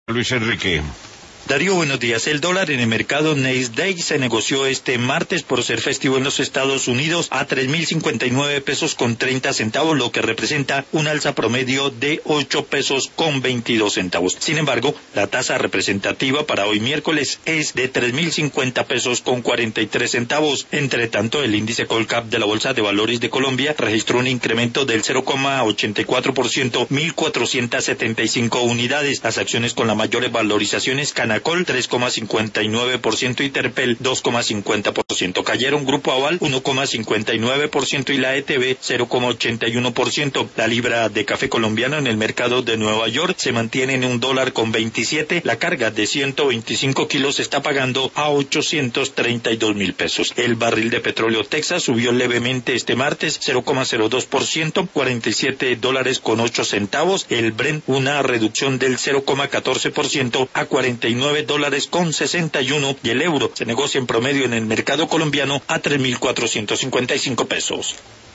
Luis Enrique. Darío, buenos días. El dólar en el mercado Nasdaq se negoció este martes por ser festivo en los Estados Unidos a 3.059 pesos con 30 centavos, lo que representa un alza promedio de 8 pesos con 22 centavos. Sin embargo, la tasa representativa para hoy miércoles es de 3.050 pesos con 43 centavos. Entre tanto, el índice Colcap de la Bolsa de Valores de Colombia registró un incremento del 0,84%, 1.475 unidades. Las acciones con las mayores valorizaciones Canacol 3,59% y Terpel 2,50%. Cayeron Grupo Aval 1,59% y la ETB 0,81%. La libra de café colombiano en el mercado de Nueva York se mantiene en $1,27. La carga de 125 kilos se está pagando a 832.000 pesos. El barril de petróleo Texas subió levemente este martes 0,02%, $47.08. El Brent una reducción del 0,14% a $49.61 y el euro se negocia en promedio en el mercado colombiano a 3.455 pesos.